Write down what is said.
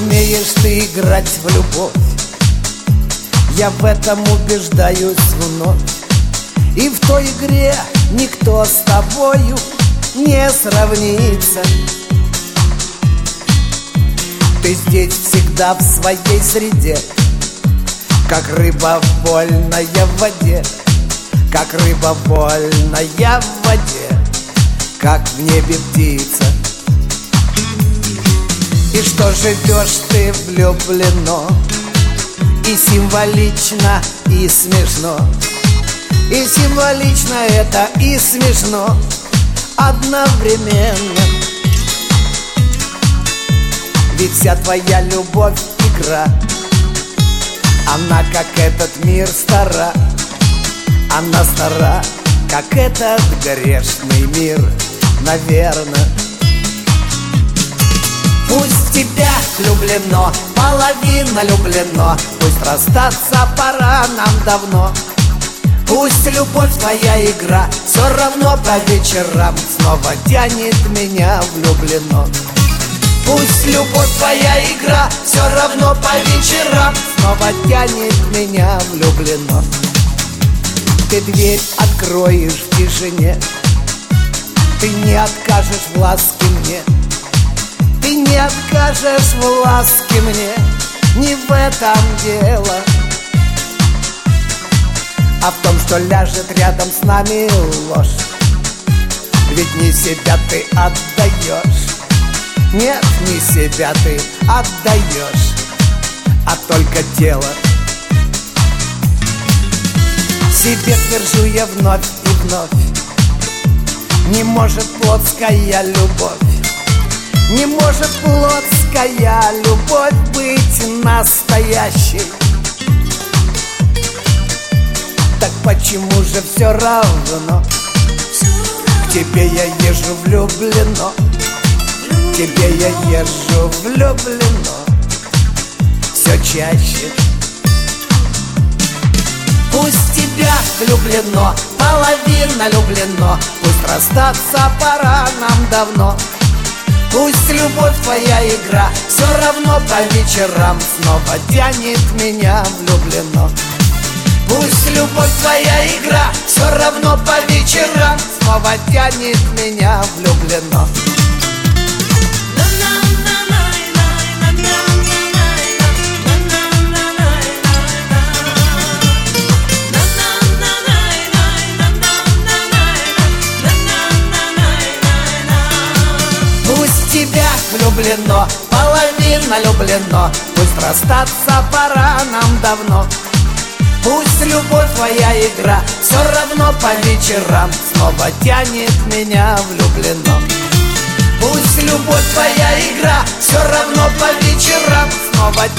умеешь ты играть в любовь, я в этом убеждаюсь вновь. И в той игре никто с тобою не сравнится. Ты здесь всегда в своей среде, как рыба вольная в воде, как рыба вольная в воде, как в небе птица. И что живешь ты влюблено, и символично, и смешно. И символично это, и смешно одновременно. Ведь вся твоя любовь — игра. Она, как этот мир, стара. Она стара, как этот грешный мир, наверно. Пусть в тебя влюблено, половина влюблено, пусть расстаться пора нам давно. Пусть любовь твоя игра все равно по вечерам снова тянет меня влюблено. Пусть любовь твоя игра все равно по вечерам снова тянет меня влюблено. Ты дверь откроешь в тишине, ты не откажешь в ласке мне. Ты не откажешь в ласке мне, не в этом дело, а в том, что ляжет рядом с нами ложь. Ведь не себя ты отдаешь, нет, не себя ты отдаешь, а только тело. Себе твержу я вновь и вновь: не может плотская любовь, не может плотская любовь быть настоящей. Так почему же все равно к тебе я езжу влюблено, к тебе я езжу влюблено все чаще. Пусть в тебя влюблено, половина влюблено, пусть расстаться пора нам давно. Пусть любовь твоя игра все равно по вечерам снова тянет меня влюблено. Пусть любовь твоя игра все равно по вечерам снова тянет меня влюблено. Тебя влюблено, половина влюблено, пусть расстаться пора нам давно. Пусть любовь твоя игра все равно по вечерам снова тянет меня влюблено. Пусть любовь твоя игра все равно по вечерам снова